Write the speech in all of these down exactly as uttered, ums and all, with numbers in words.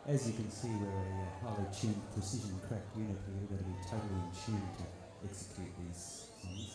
As you can see, we're a uh, highly tuned precision cracked unit here. We've got to be totally in tune to execute these songs.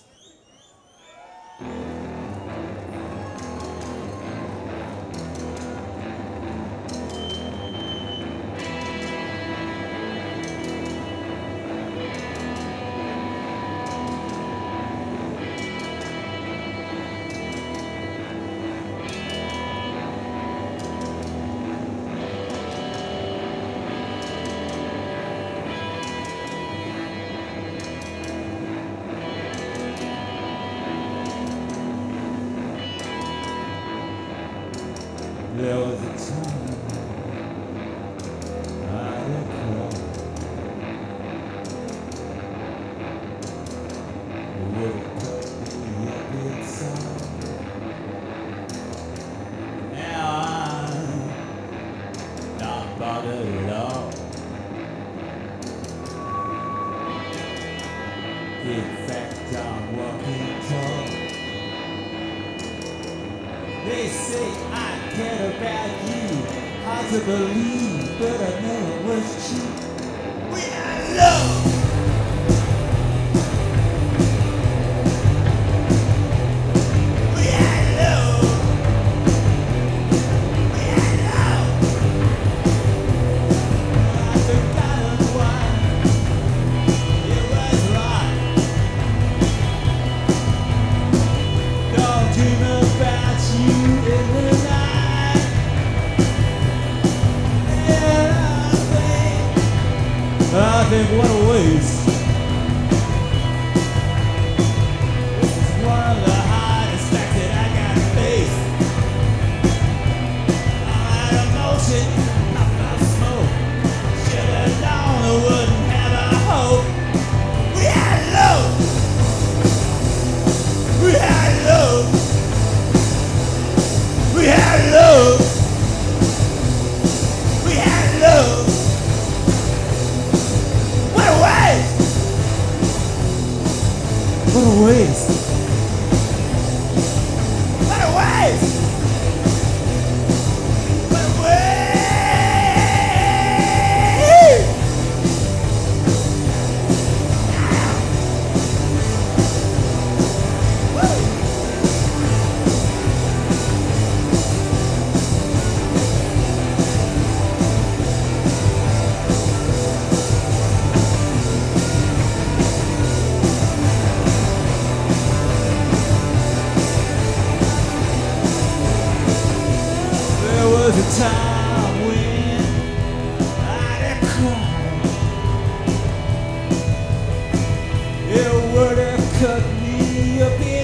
There was a time I had cried. Would have cut me up inside. Now I'm not bothered at all. In fact, I'm walking tall. They say I care about you. Hard to believe, but I know it was true. We are love. We are love. We are love. I forgot why it was right. Don't dream about you in the night. And I think, I think what a waste. This is one of the hardest facts that I gotta face. I'm out of motion, I'm out of smoke. Should've known I wouldn't have a hope. We had love. We had love. We had love. We had love. What a waste! What a waste! What a waste! What a waste! Woo! There was a time when I'd have cried. It would have cut me up.